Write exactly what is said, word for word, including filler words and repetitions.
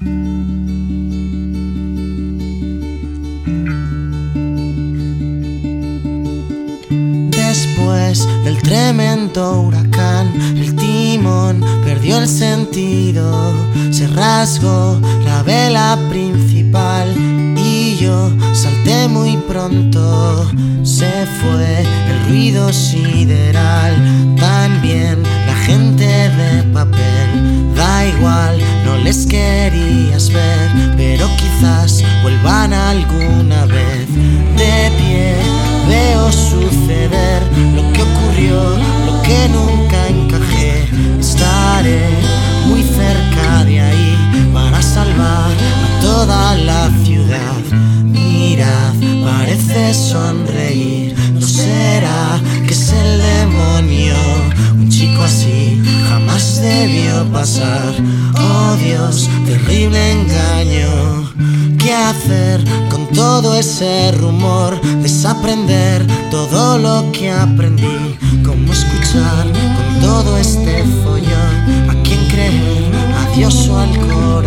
Después del tremendo huracán, el timón perdió el sentido, se rasgó la vela principal y yo salté muy pronto. Se fue el ruido sideral, también la gente de papel. Da igual, no les querías ver, pero quizás vuelvan alguna vez. De pie veo suceder lo que ocurrió, lo que nunca encajé. Estaré muy cerca de ahí para salvar a toda la ciudad. Mirad, parece sonreír, ¿no será que es el demonio? Un chico así jamás debió pasar. Oh Dios, terrible engaño. ¿Qué hacer con todo ese rumor? Desaprender todo lo que aprendí. ¿Cómo escuchar con todo este follón? ¿A quién creer? ¿A Dios o al corazón?